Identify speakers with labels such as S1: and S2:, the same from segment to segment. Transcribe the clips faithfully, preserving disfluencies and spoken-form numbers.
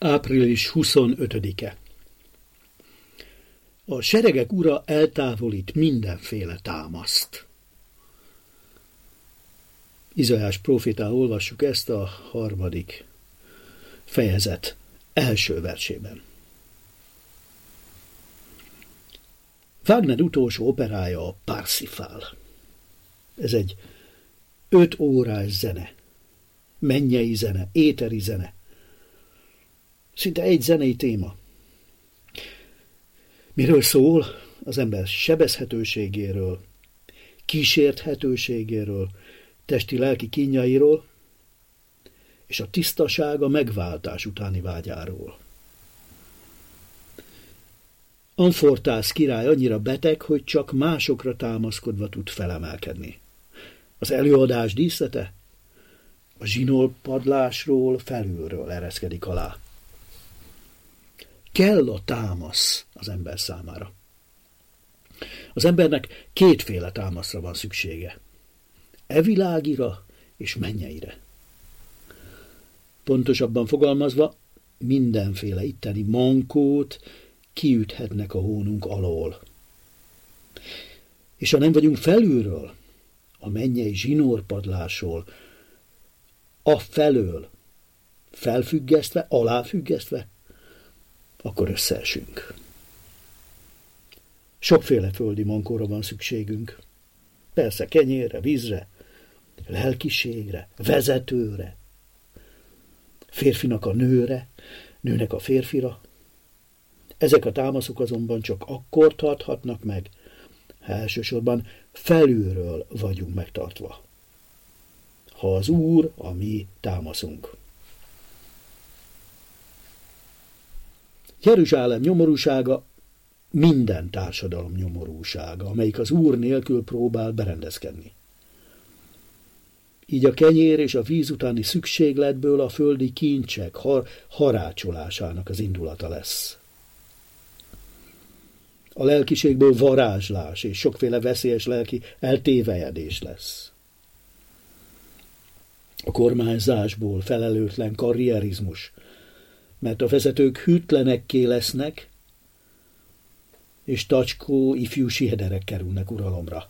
S1: április huszonötödike. A seregek ura eltávolít mindenféle támaszt. Izaiás prófétál olvassuk ezt a harmadik fejezet első versében. Wagner utolsó operája a Parsifal. Ez egy öt órás zene, mennyei zene, éteri zene. Szinte egy zenei téma. Miről szól? Az ember sebezhetőségéről, kísérthetőségéről, testi-lelki kínjairól, és a tisztaság a megváltás utáni vágyáról. Amfortász király annyira beteg, hogy csak másokra támaszkodva tud felemelkedni. Az előadás díszlete a zsinórpadlásról felülről ereszkedik alá. Kell a támasz az ember számára. Az embernek kétféle támaszra van szüksége. Evilágira és mennyeire. Pontosabban fogalmazva, mindenféle itteni mankót kiüthetnek a hónunk alól. És ha nem vagyunk felülről, a mennyei zsinórpadlásról, a felől felfüggesztve, aláfüggesztve, akkor összeesünk. Sokféle földi mankóra van szükségünk. Persze kenyérre, vízre, lelkiségre, vezetőre, férfinak a nőre, nőnek a férfira. Ezek a támaszok azonban csak akkor tarthatnak meg, ha elsősorban felülről vagyunk megtartva. Ha az Úr a mi támaszunk. Jeruzsálem nyomorúsága minden társadalom nyomorúsága, amelyik az Úr nélkül próbál berendezkedni. Így a kenyér és a víz utáni szükségletből a földi kincsek har- harácsolásának az indulata lesz. A lelkiségből varázslás és sokféle veszélyes lelki eltévejedés lesz. A kormányzásból felelőtlen karrierizmus, mert a vezetők hűtlenekké lesznek, és tacskó ifjú siederek kerülnek uralomra.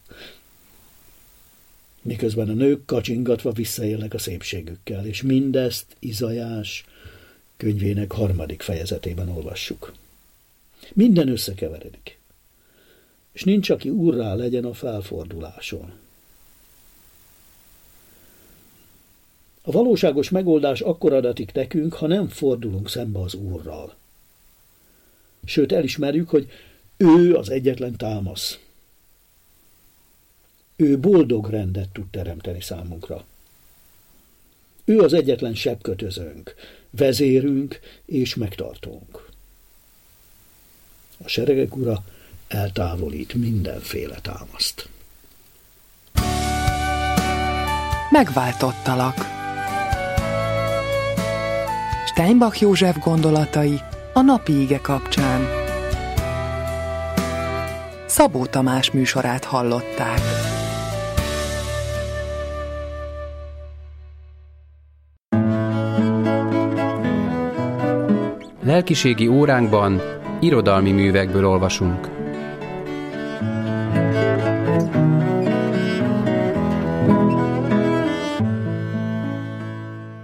S1: Miközben a nők kacsingatva visszaélnek a szépségükkel, és mindezt Izaiás könyvének harmadik fejezetében olvassuk. Minden összekeveredik, és nincs, aki úrrá legyen a felforduláson. A valóságos megoldás akkor adatik nekünk, ha nem fordulunk szembe az Úrral. Sőt, elismerjük, hogy ő az egyetlen támasz. Ő boldog rendet tud teremteni számunkra. Ő az egyetlen sebkötözőnk, vezérünk és megtartónk. A seregek ura eltávolít mindenféle támaszt.
S2: Megváltottalak. Steinbach József gondolatai a napi ige kapcsán. Szabó Tamás műsorát hallották.
S3: Lelkiségi óránkban irodalmi művekből olvasunk.